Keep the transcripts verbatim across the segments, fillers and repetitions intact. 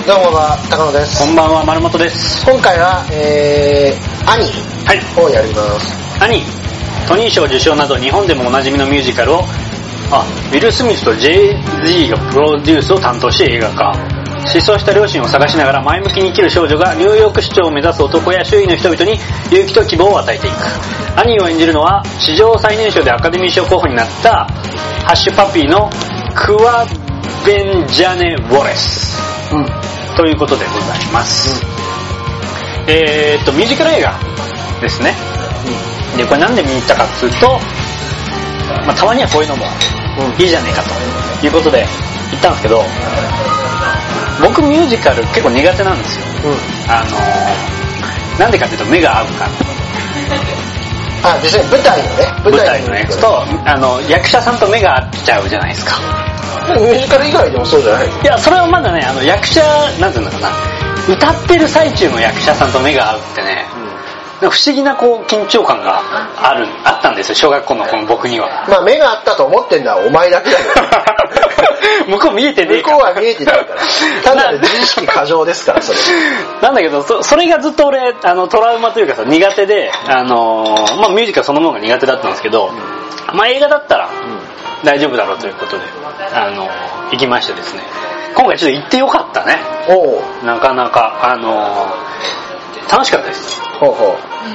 どうもは高野です。 こんばんは丸本です。 今回は、えー、アニーをやります。 はい、アニートニー賞受賞など日本でもおなじみのミュージカルをあウィル・スミスと ジェイジー がプロデュースを担当し映画化。失踪した両親を探しながら前向きに生きる少女がニューヨーク市長を目指す男や周囲の人々に勇気と希望を与えていく。アニーを演じるのは史上最年少でアカデミー賞候補になったハッシュパピーのクワベンジャネ・ウォレス、うん、ということでございます、うん、えーっとミュージカル映画ですね、うん、でこれなんで見に行ったかっていうと、まあ、たまにはこういうのもいいじゃねえかということで行ったんですけど、僕ミュージカル結構苦手なんですよ、うん、あのー、なんでかっていうと目が合うからあ、実際に舞台のね舞台のやつとあの役者さんと目が合っちゃうじゃないですか。 ミュージカル以外でもそうじゃない？ いやそれはまだねあの役者なんていうのかな歌ってる最中の役者さんと目が合うってね、うん、不思議なこう緊張感があるあったんですよ小学校のこの僕には。 まあ目が合ったと思ってんのはお前だけだけど向こう見えてねえか向こうは見えてないからただの自意識過剰ですからそれなんだけど そ, それがずっと俺あのトラウマというかさ苦手で、あのーまあ、ミュージカルそのものが苦手だったんですけど、うん、まあ映画だったら大丈夫だろうということで、あのー、行きましてですね今回ちょっと行ってよかったね。 おうなかなか、あのー、楽しかったです。 ほうほう。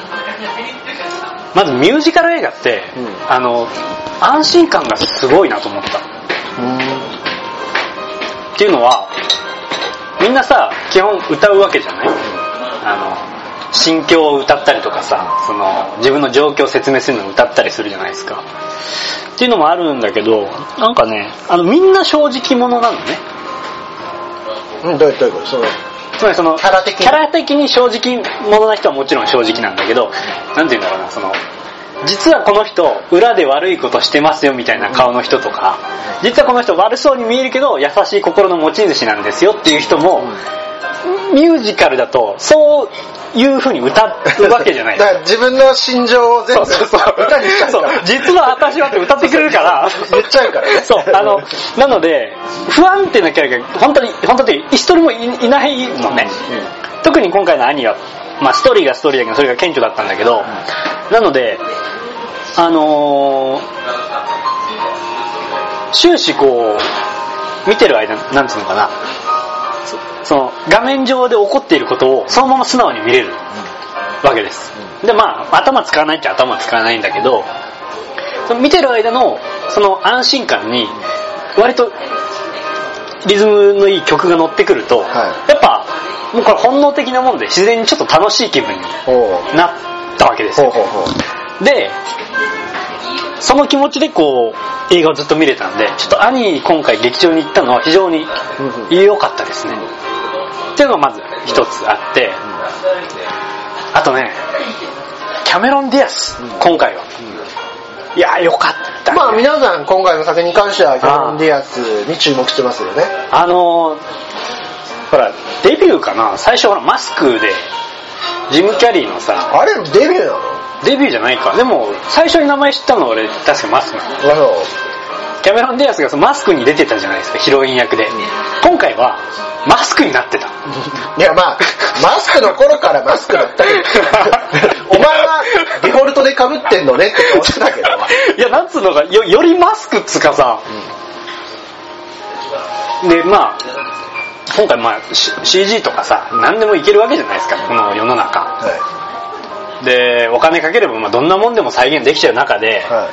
まずミュージカル映画って、うん、あの安心感がすごいなと思った。うんっていうのはみんなさ基本歌うわけじゃない？あの心境を歌ったりとかさその自分の状況を説明するのを歌ったりするじゃないですかっていうのもあるんだけどなんかねあのみんな正直者なのね。 うんどういうことそのつまりそのキャラ的にキャラ的に正直者な人はもちろん正直なんだけどなんていうんだろうなその実はこの人裏で悪いことしてますよみたいな顔の人とか実はこの人悪そうに見えるけど優しい心の持ち主なんですよっていう人もミュージカルだとそういう風に歌うわけじゃないだから自分の心情を全部そうそうそう歌にしちゃうから実は私はって歌ってくれるから言っちゃうからねそうあのなので不安定なキャラが本当に本当に一人も い, いないのね、うん、特に今回の兄はまあストーリーがストーリーだけどそれが顕著だったんだけど、うん、なのであのー、終始こう見てる間なんつうのかな そ, その画面上で起こっていることをそのまま素直に見れるわけです、うん、でまあ頭使わないっちゃ頭使わないんだけどその見てる間のその安心感に割とリズムのいい曲が乗ってくると、はい、やっぱもうこれ本能的なもんで自然にちょっと楽しい気分になったわけですよ。ほうほうほうでその気持ちでこう映画をずっと見れたんでちょっと兄今回劇場に行ったのは非常に良かったですね、うん、っていうのがまず一つあって、うん、あとねキャメロン・ディアス、うん、今回は、うん、いや良かった、ね、 まあ皆さん今回の作品に関してはキャメロン・ディアスに注目してますよね。 あのー、ほらデビューかな最初ほらマスクでジム・キャリーのさあれデビューなの？ デビューじゃないか。でも最初に名前知ったのは俺確かマスクなの。キャメロン・ディアスがそのマスクに出てたじゃないですかヒロイン役で、うん、今回はマスクになってたいやまあマスクの頃からマスクだったけどお前はデフォルトで被ってんのねって顔してたけどいやなんつうのか よ, よりマスクっつかさ、うん、でまあ今回まあ シージー とかさ何でもいけるわけじゃないですかこの世の中、はい、でお金かければまあどんなもんでも再現できちゃう中で、はい、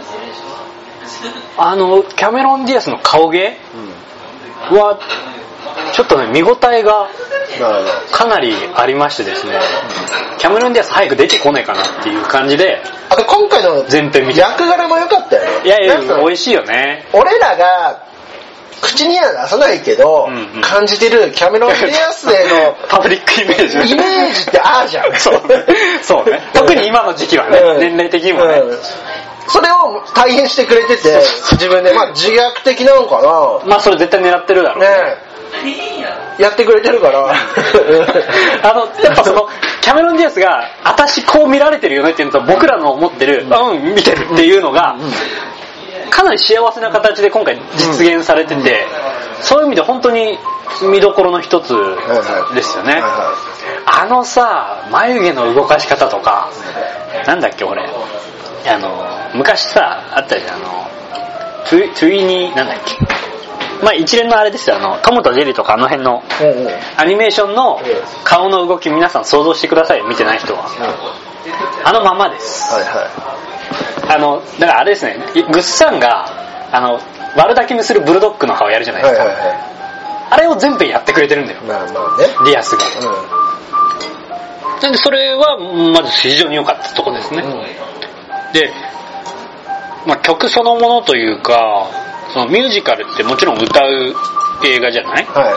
あのキャメロン・ディアスの顔芸はちょっとね見応えがかなりありましてですね、うん、キャメロン・ディアス早く出てこないかなっていう感じであと今回の前編見て役柄も良かったよね。 いやいや美味しいよね。 俺らが口には出さないけど、うんうん、感じてるキャメロン・ディアスへのパブリックイメージイメージってあるじゃんそうそうね特に今の時期はね、うん、年齢的にもね、うん、 それを体現してくれてて自分でまあ自虐的なのかなまあそれ絶対狙ってるだろうねやってくれてるからあのやっぱそのキャメロン・ディアスが私こう見られてるよねっていうのと僕らの思ってるうん、見てるっていうのが、うんうんかなり幸せな形で今回実現されてて、うん、そういう意味で本当に見どころの一つですよね、はいはいはいはい、あのさ眉毛の動かし方とかなんだっけ俺あの昔さあったじゃんあのトゥ, トゥイニーなんだっけまあ一連のあれですよあのトムとジェリーとかあの辺のアニメーションの顔の動き皆さん想像してください見てない人はあのままです、はいはい、あのだからあれですねグッサンがあの悪だきにするブルドッグの顔やるじゃないですか、はいはいはい、あれを全部やってくれてるんだよ、まあまあね、ディアスが、うん、なんでそれはまず非常に良かったとこですね、うん、で、まあ、曲そのものというかそのミュージカルってもちろん歌う映画じゃない、はい、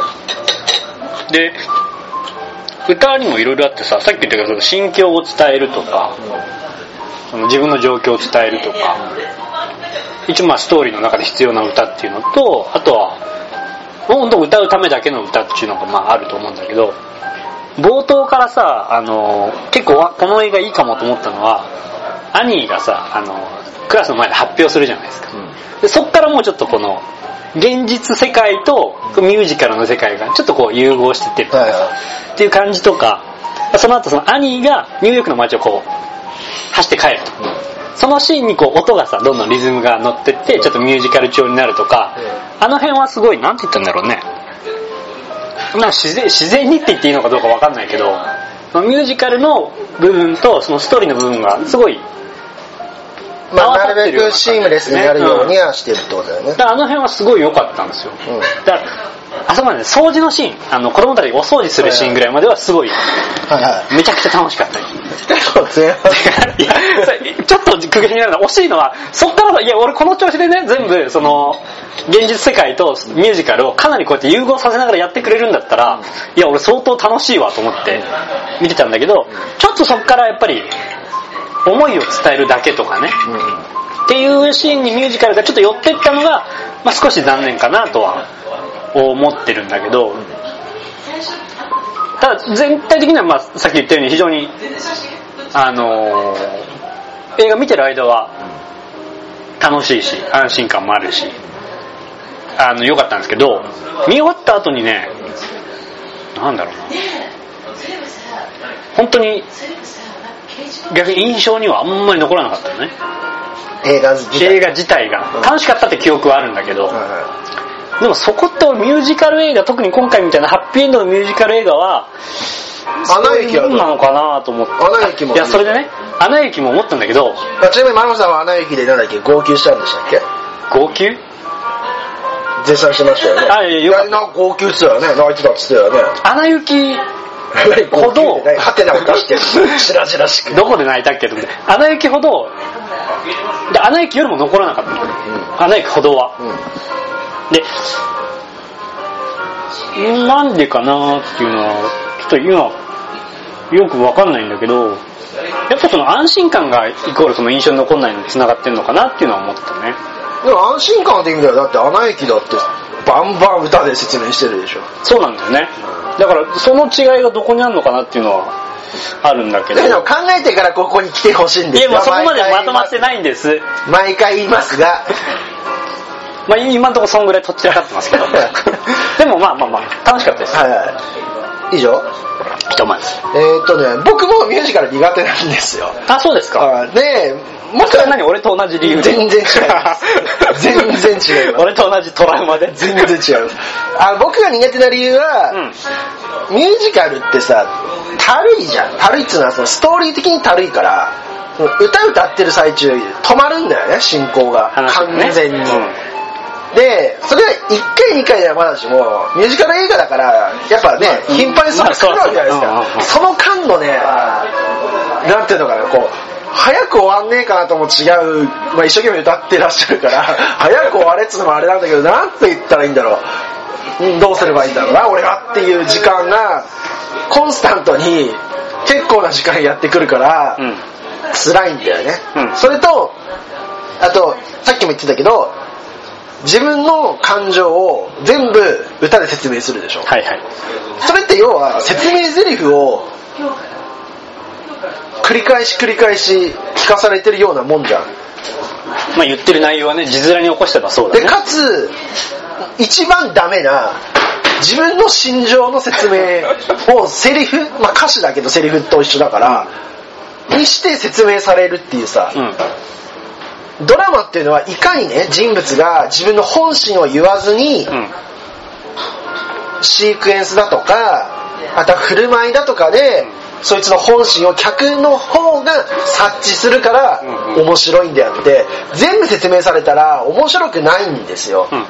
で歌にもいろいろあってささっき言ったけど心境を伝えるとか、うん、その自分の状況を伝えるとか一応まあストーリーの中で必要な歌っていうのとあとは本当歌うためだけの歌っていうのがまああると思うんだけど冒頭からさあの結構この映画いいかもと思ったのはアニーがさあのクラスの前で発表するじゃないですか、うん、でそっからもうちょっとこの現実世界とミュージカルの世界がちょっとこう融合してってるとか、はいはい、っていう感じとかその後そのアニーがニューヨークの街をこう走って帰ると、うん、そのシーンにこう音がさどんどんリズムが乗ってってちょっとミュージカル調になるとか、うん、あの辺はすごいなんて言ったんだろうねまあ自然、自然にって言っていいのかどうか分かんないけどミュージカルの部分とそのストーリーの部分がすごいまあ、なるべくシームレスになるようにはしてるってことだよね、うん、 だからあの辺はすごい良かったんですよ、うん、だからあそこまで、ね、掃除のシーンあの子供たちがお掃除するシーンぐらいまではすごい、はいはい、めちゃくちゃ楽しかったいやちょっと苦言になるのは惜しいのはそっからいや俺この調子でね全部その現実世界とミュージカルをかなりこうやって融合させながらやってくれるんだったらいや俺相当楽しいわと思って見てたんだけどちょっとそっからやっぱり思いを伝えるだけとかね、うん、っていうシーンにミュージカルがちょっと寄ってったのが、まあ、少し残念かなとは思ってるんだけど、ただ全体的にはまあさっき言ったように非常にあのー、映画見てる間は楽しいし安心感もあるしあの良かったんですけど見終わった後にねなんだろうな本当に逆に印象にはあんまり残らなかったよね映画自体映画自体が楽しかったって記憶はあるんだけど、うん、でもそこってミュージカル映画特に今回みたいなハッピーエンドのミュージカル映画はアナ雪はどうなのかなと思って。アナ雪もいやそれでねアナ雪も思ったんだけどちなみにマロさんはアナ雪でなんだっけ号泣したんでしたっけ号泣絶賛してましたよねあいやいやなんか号泣してたよね泣いてたっつってたよねアナ雪ほどハテナを出してしらじらしくどこで泣いたっけと思ってアナ雪ほどでアナ雪よりも残らなかった、うん、アナ雪ほどは、うん、でなんでかなっていうのはちょっと今よく分かんないんだけどやっぱその安心感がイコールその印象に残んないのに繋がってんのかなっていうのは思ってたね。 でも安心感って意味ではだってアナ雪だってバンバン歌で説明してるでしょ。 そうなんだよね。だからその違いがどこにあるのかなっていうのはあるんだけど。 でも考えてからここに来てほしいんですよ。 いやもうそこまでまとまってないんです。 毎回言いますが。 まあ今のところそんぐらいとっちらかってますけど。でもまあまあまあ楽しかったです。 はいはい。以上。 ひとまず。 えーっとね僕もミュージカル苦手なんですよ。 あそうですか。 でもしか何俺と同じ理由で全然違います全然違います俺と同じトラウマで全然違いますあ僕が苦手な理由は、うん、ミュージカルってさたるいじゃんたるいっつうのはそのストーリー的にたるいから歌歌ってる最中止まるんだよね進行が、ね、完全に、うん、でそれがいっかいにかいではまだしもミュージカル映画だからやっぱね、まあ、頻繁にそれ来るわけじゃないですか、まあ、その間のねなんていうのかなこう早く終わんねえかなとも違う、まあ、一生懸命歌ってらっしゃるから早く終われっつうのもあれなんだけどなんて言ったらいいんだろうどうすればいいんだろうな俺はっていう時間がコンスタントに結構な時間やってくるから、うん、辛いんだよね、うん、それとあとさっきも言ってたけど自分の感情を全部歌で説明するでしょ、 はいはい、 それって要は説明台詞を繰り返し繰り返し聞かされてるようなもんじゃん。 まあ言ってる内容はね字面に起こしてばそうだね。 でかつ一番ダメな自分の心情の説明をセリフ、まあ歌詞だけどセリフと一緒だから、うん、にして説明されるっていうさ、うん、ドラマっていうのはいかにね人物が自分の本心を言わずに、うん、シークエンスだとかあとは振る舞いだとかで、うん、そいつの本心を客の方が察知するから面白いんであって、全部説明されたら面白くないんですよ、うん、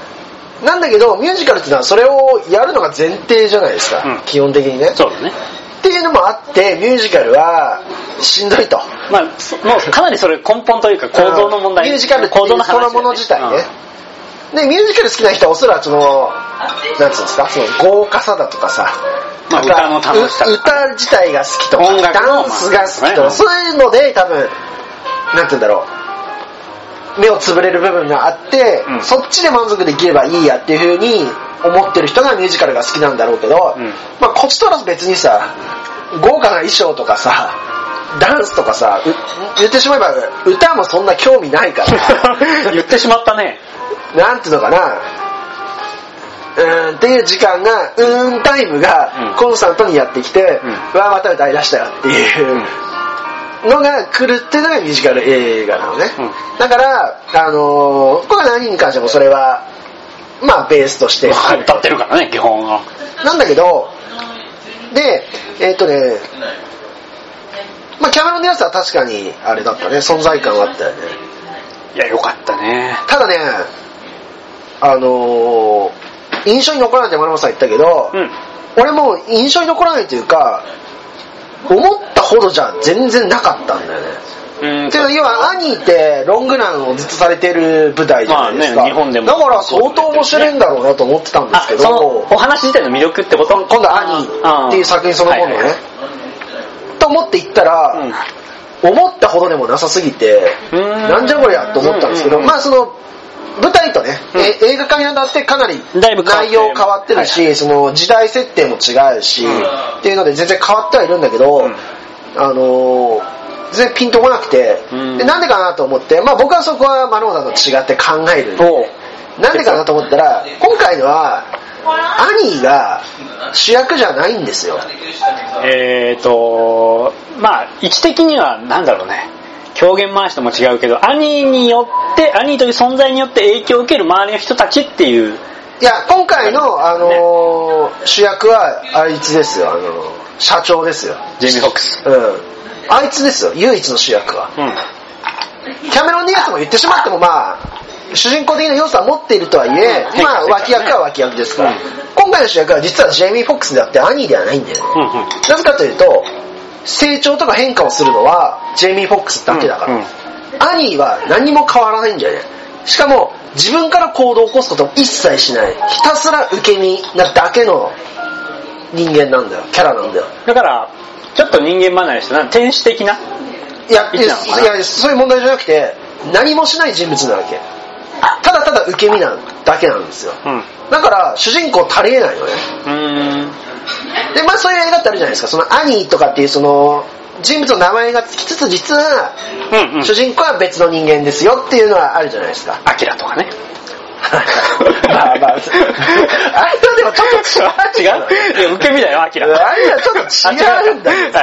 なんだけどミュージカルっていうのはそれをやるのが前提じゃないですか、うん、基本的にね。 そうだねっていうのもあってミュージカルはしんどいと、 まあ、もうかなりそれ根本というか構造の問題、 ミュージカルっていうそのもの自体ね、うん、でミュージカル好きな人はおそらくそのなんつうんですかその豪華さだとかさ、 まあ、歌の楽しさとか、 歌自体が好きとかダンスが好きとか、そういうので多分なんて言うんだろう目をつぶれる部分があって、うん、そっちで満足できればいいやっていう風に思ってる人がミュージカルが好きなんだろうけど、うん、まあこっちとらず別にさ豪華な衣装とかさダンスとかさ言ってしまえば歌もそんな興味ないから言ってしまったねなんていうのかなうーんっていう時間がうーんタイムがコンスタントにやってきて、うん、わあまた歌い出したよっていうのが来るっていうのがミュージカル映画なのね、うん、だからあのー、これは何に関してもそれはまあベースとして歌ってるからね基本はなんだけどでえー、っとねまあキャメロン・ディアスは確かにあれだったね存在感はあったよね。 いやよかったね。 ただねあのー印象に残らないって丸山さん言ったけど、うん、俺も印象に残らないというか思ったほどじゃ全然なかったんだよね。うんっていうのは要はアニーってロングランをずっとされてる舞台じゃないですか、 まあね、日本でもだから相当面白いんだろうなと思ってたんですけど、 そのお話自体の魅力ってこと今度はアニーっていう作品そのものね、はいはい、と思って行ったら、うん、思ったほどでもなさすぎてなんじゃこりゃと思ったんですけど、まあその舞台とね、うん、映画化にあたってかなり内容変わってるし、はいはい、その時代設定も違うし、うん、っていうので全然変わってはいるんだけど、うん、あのー、全然ピンとこなくて、うん、でなんでかなと思って、まあ僕はそこはマローダと違って考える。なんでかなと思ったら、今回のはアニーが主役じゃないんですよ。 えーとまあ位置的にはなんだろうね。狂言回しとも違うけどアニーによってアニーという存在によって影響を受ける周りの人たちっていういや今回の、あのーね、主役はあいつですよ、あのー、社長ですよジェイミー・フォックス、 うん、あいつですよ唯一の主役は、うん、キャメロン・ディアスも言ってしまってもまあ主人公的な要素は持っているとはいえ、うん、まあ脇役は脇役ですから、うん、今回の主役は実はジェイミー・フォックスであってアニーではないんだよね、うんうん、なぜかというと成長とか変化をするのはジェイミー・フォックスだけだから、うんうん、アニーは何も変わらないんじゃないしかも自分から行動を起こすことも一切しないひたすら受け身なだけの人間なんだよキャラなんだよだからちょっと人間離れしてな天使的ないやいやそういう問題じゃなくて何もしない人物なわけただただ受け身なだけなんですよ、うん、だから主人公足りえないのねうーんでまあそういう映画ってあるじゃないですかそのアニーとかっていうその人物の名前がつきつつ実は主人公は別の人間ですよっていうのはあるじゃないですかアキラとかねまあまああれとでもちょっと違う違ういや受け身だよアキラあれはちょっと違うんだけど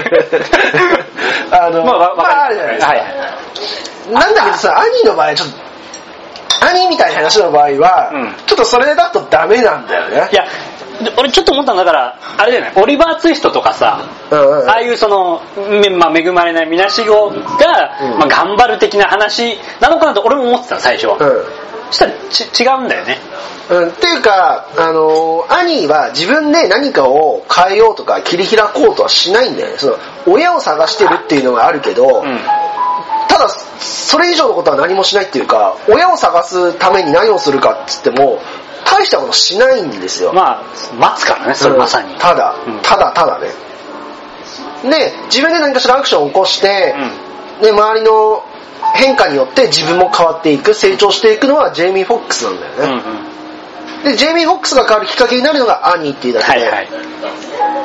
あのまあまああるじゃないですか、はい、なんだけどさアニーの場合ちょっとアニーみたいな話の場合は、うん、ちょっとそれだとダメなんだよねいや俺ちょっと思ったんだからあれだよねオリバーツイストとかさ、うんうんうん、ああいうその、まあ、恵まれないみなしごが、うんまあ、頑張る的な話なのかなと俺も思ってた最初は、うん、そしたらち違うんだよね、 うん、っていうか、あのー、アニーは自分で何かを変えようとか切り開こうとはしないんだよねその親を探してるっていうのがあるけど、うん、ただそれ以上のことは何もしないっていうか親を探すために何をするかっつっても大したことしないんですよまあ待つからねそれまさに、 うん、ただ、うん、ただただねで自分で何かしらアクションを起こして、うん、で周りの変化によって自分も変わっていく成長していくのはジェイミー・フォックスなんだよね、うんうん、でジェイミー・フォックスが変わるきっかけになるのがアニーっていうだけで、はいはい、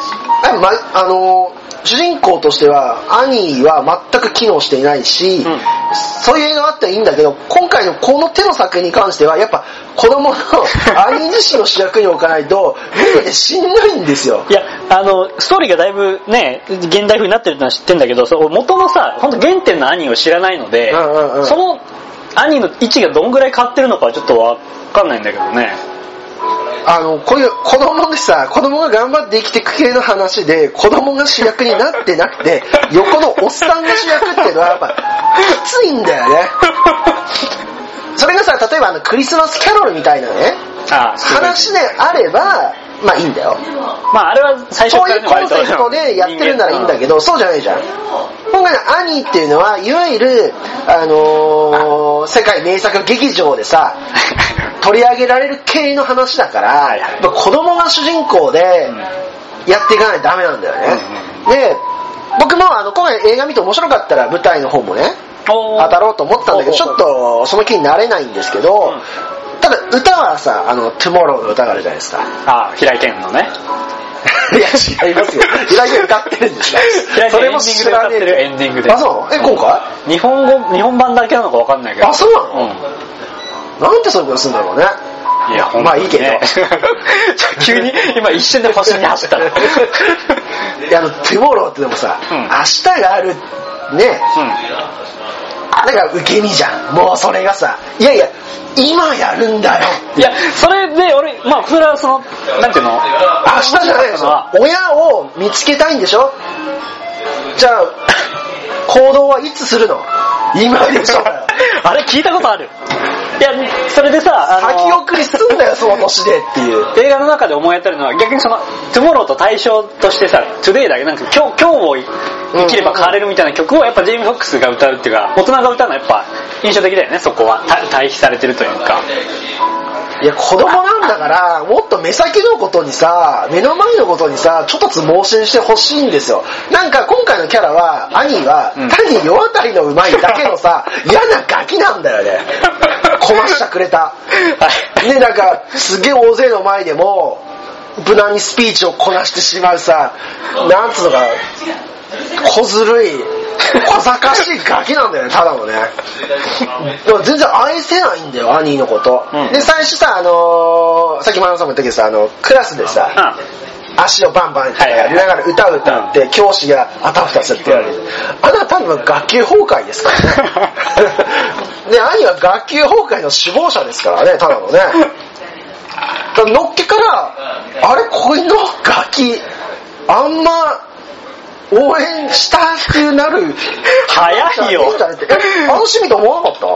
まあの主人公としてはアニーは全く機能していないし、うん、そういう映画があってはいいんだけど、今回のこの手の作品に関してはやっぱ子供のアニー自身の主役に置かないと見ててしんどいんですよ。 いや、あのストーリーがだいぶね現代風になってるのは知ってるんだけど、その元のさ本当原点のアニーを知らないので、うんうんうん、そのアニーの位置がどんぐらい変わってるのかはちょっとわかんないんだけどね。 あのこういう子供でさ、子供が頑張って生きていく系の話で子供が主役になってなくて横のおっさんが主役っていうのはやっぱきついんだよね。それがさ、例えばあのクリスマスキャロルみたいなねああ話であればまあいいんだよ。 まああれは最初からそういうコンセプトでやってるならいいんだけど、そうじゃないじゃん。今回のアニーっていうのはいわゆるあのー、世界名作劇場でさ取り上げられる系の話だから、はいはい、子供が主人公でやっていかないとダメなんだよね、うんうん、で僕もあの今回映画見て面白かったら舞台の方もね当たろうと思ったんだけど、ちょっとその気になれないんですけど、うん、ただ歌はさ、あのトゥモローの歌があるじゃないですか。 ああ、平井堅のねいや違いますよ、平井堅歌ってるんですかそれも知らねえ。 エンディングで。 あ、そう。え、今回日本語、日本版だけなのか分かんないけど。 あ、そうなの、うん、なんてそういうことするんだろうね。 いや、 まあいいけど、ね、 急に今一瞬で星に走ったいや、あのトゥモローってでもさ、うん、明日があるね、うん、なんか受け身じゃん、もうそれがさ、いやいや今やるんだよ。 いや、それで俺、まあそれはそのなんていうの、明日じゃないよ、親を見つけたいんでしょ。じゃあ行動はいつするの？今でしょあれ聞いたことある。いや、それでさ、 あの先送りすんだよその年でっていう映画の中で思い当たるのは、逆にそのトゥモローと対象としてさ、トゥデイだけなんか今日今日を生きれば変われるみたいな曲をやっぱジェイミー・フォックスが歌うっていうか、大人が歌うのはやっぱ印象的だよね。そこは対比されてるというか。 いや、子供なんだからもっと目先のことにさ、目の前のことにさ、ちょっとつ盲信してほしいんですよ。なんか今回のキャラはアニーは単に世渡りのうまいだけのさ、嫌なガキなんだよね。こなしてくれたね、なんかすげえ大勢の前でも無難にスピーチをこなしてしまうさ、なんつうのか小ずるい小賢しいガキなんだよね、ただのね。でも全然愛せないんだよ、アニーのこと、うん、で最初さ、あのー、さっきマナさんも言ったけどさ、あのクラスでさ、うん、足をバンバンってやりながら歌を歌って、うん、教師があたふたするって言われる、うん、あなた多分学級崩壊ですからねで、兄は学級崩壊の首謀者ですからね、ただのね。だのっけから、あれ、こいのガキ、あんま応援したくなる。 早いよ。 あのシーンと思わなかった？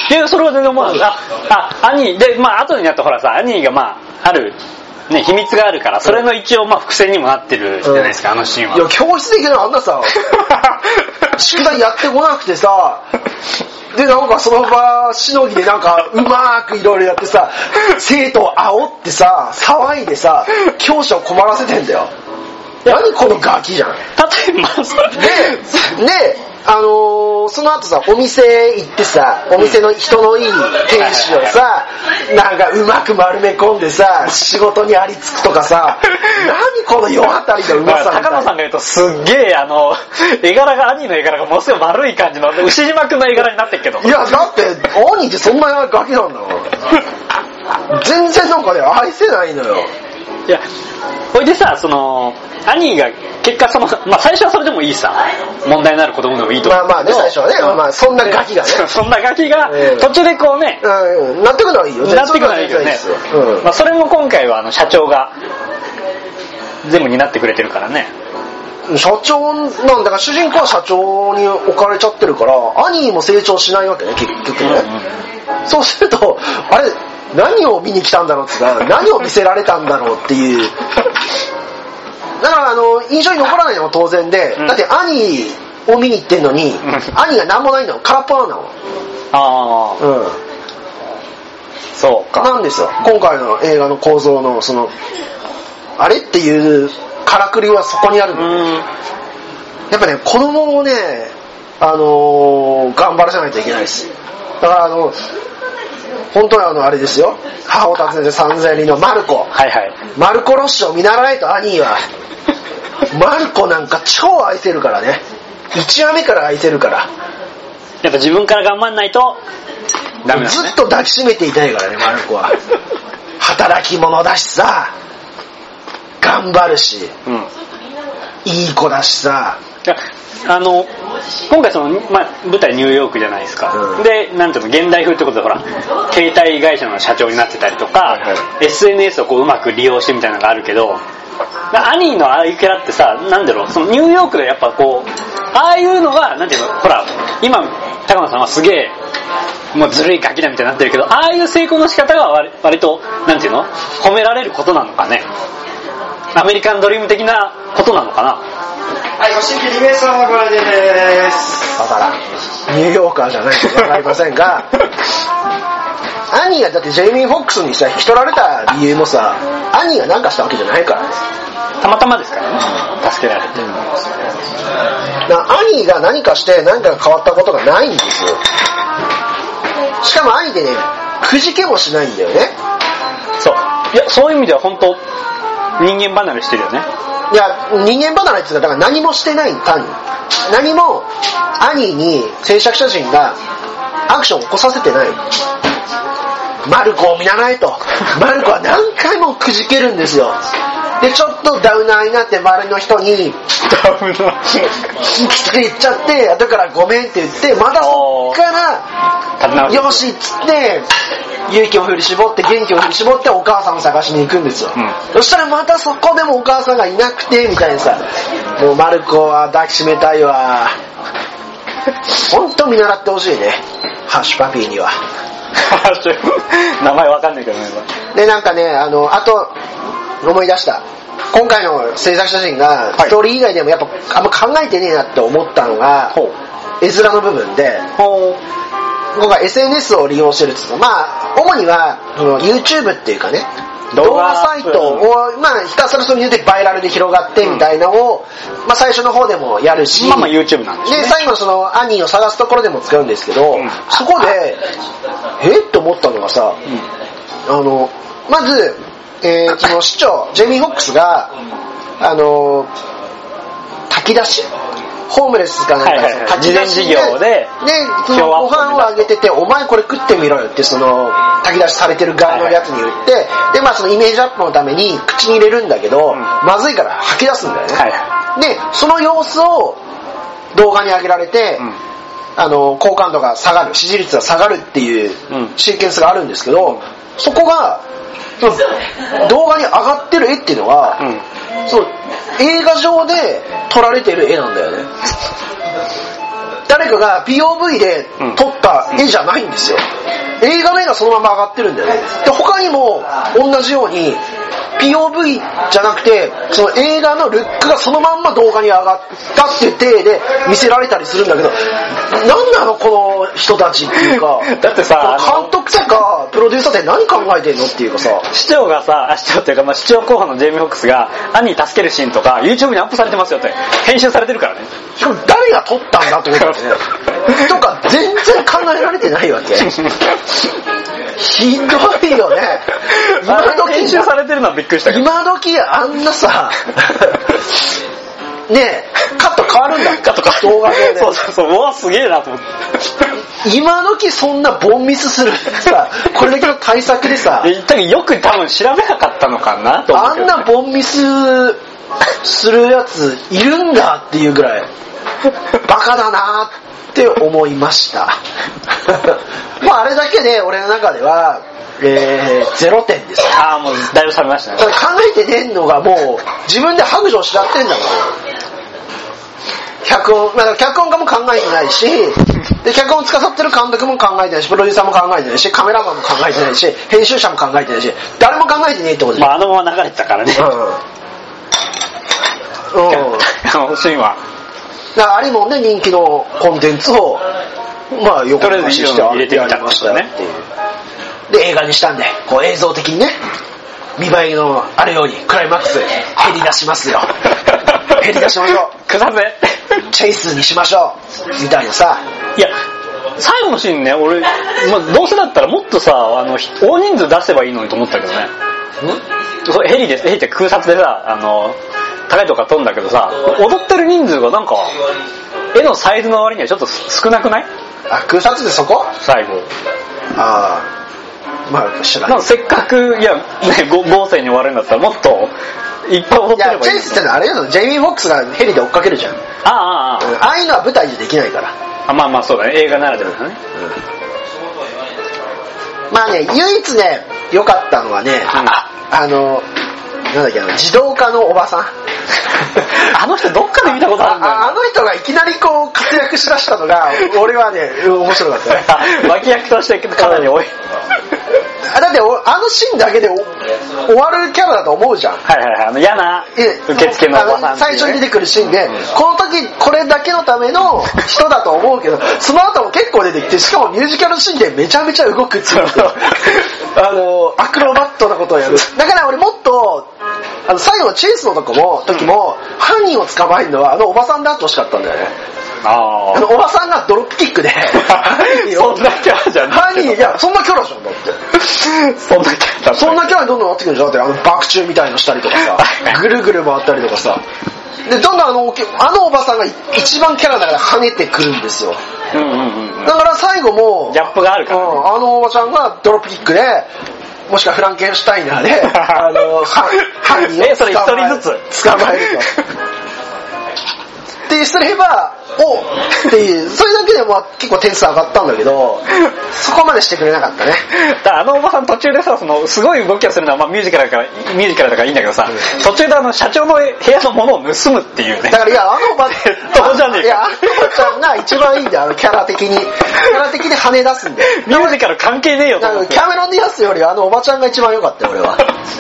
いや、それは全然思わなかった。あ、兄、で、まあ、後になったほらさ、兄がまあ、ある、ね、秘密があるから、それの一応まあ伏線にもなってるじゃないですか、うん、あのシーンは。 いや、教室でいけない、あんなさ、宿題やってこなくてさ、でなんかその場しのぎでなんかうまーくいろいろやってさ、生徒を煽ってさ、騒いでさ、教師を困らせてんだよ。何このガキじゃん。例えばで、で、あのー、その後さ、お店行ってさ、お店の人のいい店主をさ、なんかうまく丸め込んでさ、仕事にありつくとかさ、何この世当たりのうまさみたいな。 高野さんが言うとすっげえあの、絵柄が、兄の絵柄がものすごい丸い感じの、牛島くんの絵柄になってるけど。 いや、だって、兄ってそんなガキなんだもん。全然なんかね、愛せないのよ。 いや、ほいでさ、その、兄が結果その、まあ最初はそれでもいいさ、問題のある子供でもいいと思う。 まあまあね、最初はね、まあまあそんなガキがね。 そんなガキが、途中でこうね、 うん、なってくのはいいよ。 なってくのはいいけどね。うん、まあそれも今回はあの社長が、全部担ってくれてるからね。 社長なんだから、主人公は社長に置かれちゃってるから、兄も成長しないわけね、結局ね。うんうん、そうすると、あれ、何を見に来たんだろうってか、何を見せられたんだろうっていう。だからあの印象に残らないのも当然で、うん、だって兄を見に行ってんのに、うん、兄が何もないの、空っぽなんだもん。ああ、うん、そうか。 なんですよ、今回の映画の構造のそのあれっていうからくりはそこにあるので、うん、やっぱね、子供をね、あのー、頑張らせないといけないです。だからあの本当にあのあれですよ、母を訪ねて三千里のマルコ、 はいはい、 マルコロッシを見習えと兄はマルコなんか超愛せるからね。いちわめから愛せるから。 やっぱ自分から頑張んないとダメだね。 ずっと抱きしめていたいからね、マルコは。働き者だしさ、頑張るし、うん、いい子だしさ。 いやあの今回その、まあ、舞台ニューヨークじゃないですか、うん、でなんていうの現代風ってことでほら携帯会社の社長になってたりとか、はいはい、エスエヌエス をこううまく利用してみたいなのがあるけど、アニーのああいうキャラってさ、なんだろう、そのニューヨークでやっぱこうああいうのがなんていうの、ほら今高野さんはすげえもうずるいガキだみたいになってるけど、ああいう成功の仕方が 割, 割となんていうの褒められることなのかね。アメリカンドリーム的なことなのかな。 はい、ご新規リメイさんはご来店です。 だからニューヨーカーじゃないとわかりませんがアニーがだってジェイミー・フォックスにさ引き取られた理由もさ、アニーが何かしたわけじゃないからね。 たまたまですからね、助けられて、うん、 アニーが何かして何かが変わったことがないんですよ。しかもアニーでね、くじけもしないんだよね。 そう、いやそういう意味では本当人間離れしてるよね。 いや人間離れって言うか、だから何もしてない。単に何もアニーに制作者陣がアクションを起こさせてない。マルコを見習えと。マルコは何回もくじけるんですよ。でちょっとダウナーになって周りの人にダウナーきつく言っちゃって、後からごめんって言って、またそっからよしっつって勇気を振り絞って元気を振り絞ってお母さんを探しに行くんですよ、うん、そしたらまたそこでもお母さんがいなくてみたいなさ、もうマルコは抱きしめたいわ。ほんと見習ってほしいね、ハッシュパピーには。 名前わかんないけどね。 でなんかね、あのあと思い出した、今回の制作者陣がストーリー以外でもやっぱあんま考えてねえなって思ったのが、はい、絵面の部分で、今回 エスエヌエス を利用してるっていうか、まあ主には YouTube っていうかね、動画サイトを、まあ、ひたすらそれによってバイラルで広がってみたいなのを、まあ、最初の方でもやるし、 まあまあ YouTube なんですね。 で最後のそのアニーを探すところでも使うんですけど、うん、そこでえって思ったのがさ、うん、あのまず、えー、その市長ジェイミー・フォックスがあの炊き出しホームレスかなんか、はいはいはい、 炊き出し事業で、でそのご飯をあげてて、お前これ食ってみろよってその炊き出しされてる側のやつに言って、はいはい、でまあそのイメージアップのために口に入れるんだけど、うん、まずいから吐き出すんだよね、はいはい、でその様子を動画に上げられて、うん、あの好感度が下がる、支持率が下がるっていうシーケンスがあるんですけど、うん、そこがその動画に上がってる絵っていうのは、うん、その映画上で撮られてる絵なんだよね。誰かが ピーオーブイ で撮った絵じゃないんですよ。映画の絵がそのまま上がってるんだよね。で他にも同じように ピーオーブイ じゃなくてその映画のルックがそのまんま動画に上がったっていう体で見せられたりするんだけど、なんなのこの人たちっていうかだってさ監督とかプロデューサーって何考えてんのっていうかさ、 市長がさ市長っていうか、まあ、市長候補のジェイミー・フォックスが兄に助けるシーンとか YouTube にアップされてますよって編集されてるからね。 しかも誰が撮ったんだってことだよねとか全然考えられてないわけひどいよね。 今時編集されてるのはびっくりしたけど、 今時あんなさねえカット変わるんだ、 カット変わる動画で、ね、そうそうそう、うわすげえなと思って今時そんなボンミスするさこれだけの対策でさよく多分調べなかったのかなと思うけど、ね、 あんなボンミスするやついるんだっていうぐらいバカだなって思いましたまああれだけで俺の中では、えー、ゼロてんです。 ああもうだいぶ冷めましたね。 考えてねんのがもう自分で白状しちゃってんだもん。脚本、まあ、脚本家も考えてないしで脚本を司ってる監督も考えてないし、プロデューサーも考えてないし、カメラマンも考えてないし、編集者も考えてないし、誰も考えてねえってことじゃん。 まああのまま流れてたからね。うん。うん。あのシーンは。 だからあれもね人気のコンテンツをまあ横流しして入れてみたんですよね。 で映画にしたんで、こう映像的にね見栄えのあるようにクライマックス減り出しますよ減り出しましょうくさぜチェイスにしましょうみたいなさ。 いや最後のシーンね、俺、まあ、どうせだったらもっとさあの大人数出せばいいのにと思ったけどね。んヘリです、ヘリって空撮でさあの高いとこから撮るんだけどさ、踊ってる人数がなんか絵のサイズの割にはちょっと少なくない？ あ、空撮でそこ？ 最後。 ああ、まあ知らない。 せっかくいやね豪勢に終わるんだったらもっといっぱい踊ってればいい。 いやチェイスってのはあれよ、ジェイミー・フォックスがヘリで追っかけるじゃん。あああああ、 ああいうのは舞台じゃできないから。 あ、まあまあそうだね、映画ならではだね。 うん、まあね、唯一ね良かったのはね、うん、あのなんだっけ、あの自動化のおばさんあの人どっかで見たことあるんだよ。 あ, あの人がいきなりこう活躍しだしたのが俺はね面白かったね。 脇役としてかなり多い。 だってあのシーンだけで終わるキャラだと思うじゃん。 はいはいはい、あの嫌な受付のおばさん、ね、 最初に出てくるシーンで、うん、この時これだけのための人だと思うけど、その後も結構出てきて、しかもミュージカルシーンでめちゃめちゃ動くっていうあのアクロバットなことをやる。だから俺もっとあの最後のチェイスのとこも時も、うん、犯人を捕まえるのはあのおばさんであってほしかったんだよね。ああのおばさんがドロップキックでそんなキャラじゃん。 犯人、いやそんなキャラじゃんだってそんなキャラそんなキャラにどんどんなってくるんじゃん。だってあの爆中みたいのしたりとかさぐるぐる回ったりとかさで、どんどんあのあのおばさんが一番キャラだから跳ねてくるんですよ。うんうんうん、だから最後もギャップがあるから、ね、 うん、あのおばちゃんがドロップキックでもしくはフランケンシュタイナーであの犯人を捕まえるとってすればおっていう、それだけでも結構点数上がったんだけどそこまでしてくれなかったね。 だからあのおばさん途中でさ、そのすごい動きをするのは、まあ、ミュージカルだからミュージカルだからいいんだけどさ、うん、途中であの社長の部屋のものを盗むっていうね。 だからいやあのおばじゃねえか。 いやあのおばちゃんが一番いいんだよ、あのキャラ的にキャラ的に跳ね出すんだよ。 ミュージカル関係ねえよと思って。 キャメロン・ディアスよりあのおばちゃんが一番良かったよ俺は。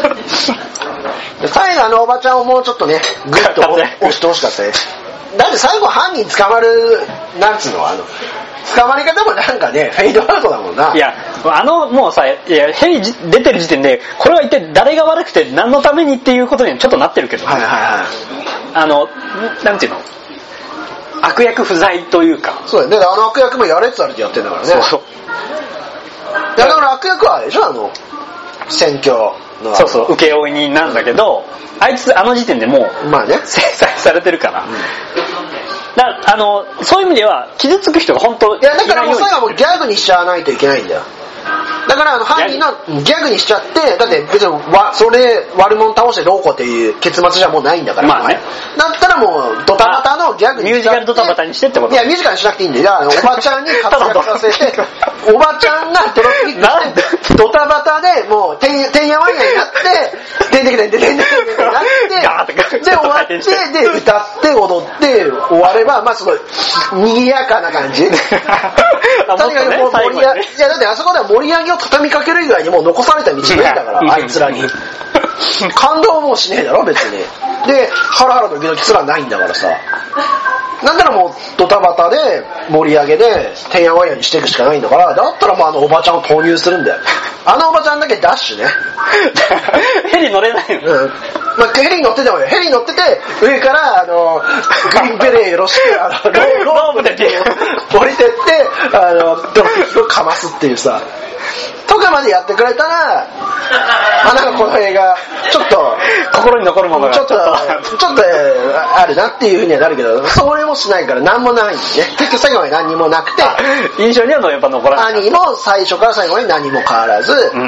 最後あのおばちゃんをもうちょっとねグッと押してほしかったね。だって最後犯人捕まるなんつうの、あの捕まり方もなんかねフェイドアウトだもんな。 いやあのもうさ、いやヘリ出てる時点でこれは一体誰が悪くて何のためにっていうことにちょっとなってるけど、はいはいはい、あのなんていうの、悪役不在というか。 そうだよね、あの悪役もやれって言われてやってんだからね。そうそう、いやだから悪役はあれでしょ、あの選挙のそうそう請負人なんだけど、うん、あいつあの時点でもう、まあね、制裁されてるから、うん、だあのそういう意味では傷つく人が本当いやだからもう最後はもうギャグにしちゃわないといけないんだよ。だからあの犯人のギャグにしちゃって、だって別にわそれ悪者倒してどうこうっていう結末じゃもうないんだから、まあね、だったらもうドタバタのギャグにしちゃって、 ミュージカルドタバタにしてってこと。 いやミュージカルにしなくていいんだよ。おばちゃんに活躍させておばちゃんがドロップキックしてドタバタでもうてんてんやわんやになっててんてけてんてけてんてけてんってなってで終わってで歌って踊って終わればまあすごい賑やかな感じ。確かにもう盛り上げ、いやだってあそこでは盛り上げを畳みかける以外にもう残された道ねえんだからあいつらに感動もしねえだろ別に。でハラハラとドキドキすらないんだからさ、なんならもうドタバタで盛り上げでてんやわんやにしていくしかないんだから、だったらもうあのおばちゃんを投入するんだよ。あのおばちゃんだけダッシュねヘリ乗れないの、 うん、まあ、ヘリ乗っててもヘリ乗ってて上からあのグリーンベレーよろしくあのロープで降りてってあのドロップキックをかますっていうさとかまでやってくれたら、あなんかこの映画ちょっと心に残るものがちょっとちょっとあるなっていう風にはなるけど、それもしないから何もないんでね。結局最後まで何にもなくて印象にはやっぱ残らない。 兄も最初から最後まで何も変わらず、うん、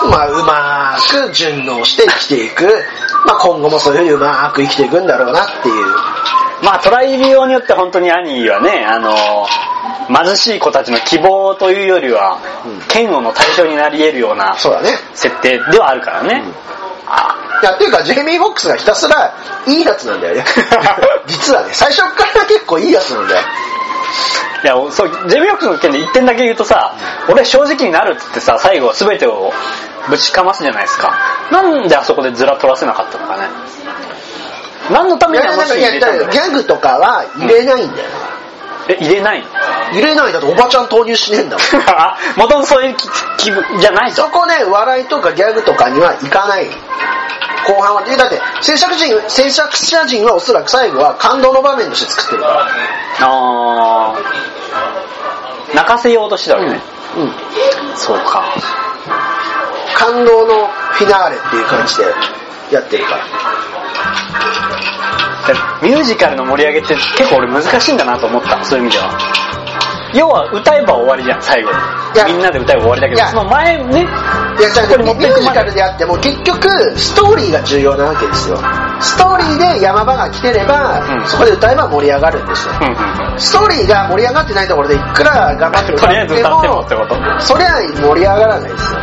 まあうまーく順応して生きていく。まあ今後もそういう風にうまーく生きていくんだろうなっていう。 まあトライビオによって本当に兄はね、あの貧しい子たちの希望というよりは、うん、嫌悪の対象になり得るような設定ではあるからね。うん、 いやっていうかジェイミー・フォックスがひたすらいいやつなんだよね実はね最初から結構いいやつなんだよ。 いやそうジェイミー・フォックスの件で一点だけ言うとさ、俺正直になるって言ってさ最後全てをぶちかますじゃないですか。なんであそこでズラ取らせなかったのかね。何のためにあのシーン入れたんだろう。 ギャグとかは入れないんだよ、 うん、え入れないの？ 入れないだとおばちゃん投入しねえんだもんあもともとそういう気分じゃないと。 そこね笑いとかギャグとかにはいかない。後半はだって制作陣制作者陣はおそらく最後は感動の場面として作ってるから。 あー泣かせようとしてたわけね。うん、うん、そうか。 感動のフィナーレっていう感じでやってるから。 ミュージカルの盛り上げって結構俺難しいんだなと思った。そういう意味では要は歌えば終わりじゃん最後。みんなで歌えば終わりだけど、その前ね、 いやじゃあミュージカルであっても結局ストーリーが重要なわけですよ。ストーリーで山場が来てれば、うん、そこで歌えば盛り上がるんですよ、うんうんうん、ストーリーが盛り上がってないところでいくら頑張って歌ってもとりあえず歌ってもってこと、そりゃ盛り上がらないですよ。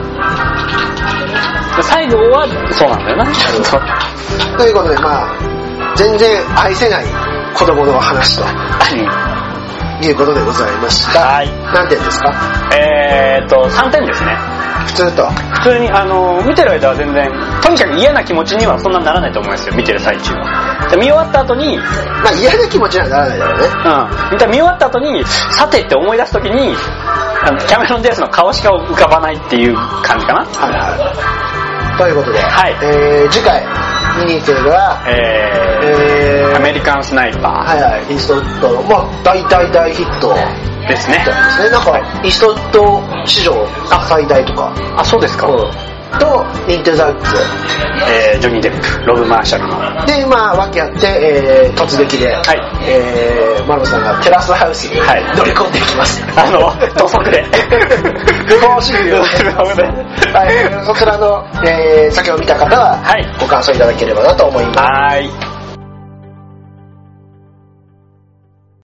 最後はそうなんだよなということでまあ全然愛せない子供の話ということでございました。 はい。 何点ですか？ えーっとさんてんですね。 普通と普通にあの見てる間は全然とにかく嫌な気持ちにはそんなならないと思いますよ。見てる最中はで見終わった後にまあ嫌な気持ちにはならないだろうね。 うん見終わった後にさてって思い出す時にあのキャメロン・ディアスの顔しか浮かばないっていう感じかな。 はいはい。ということで、 はいえー、次回見に行く映画は、 えーえー、アメリカンスナイパー。 はいはい。イーストウッドのまあ大大大ヒットですね。 ですね。なんか、はい、イーストウッド史上最大とか。 あ、そうですか。うんとインテザック、 えー、ジョニー・デップ、ロブ・マーシャルのでまあ訳あって、えー、突撃で、はいえー、マロさんがテラスハウスに乗り込んでいきます、 はい、あの土足で不法侵入はい、そちらの、えー、先を見た方は、はい、ご感想いただければなと思います。 はい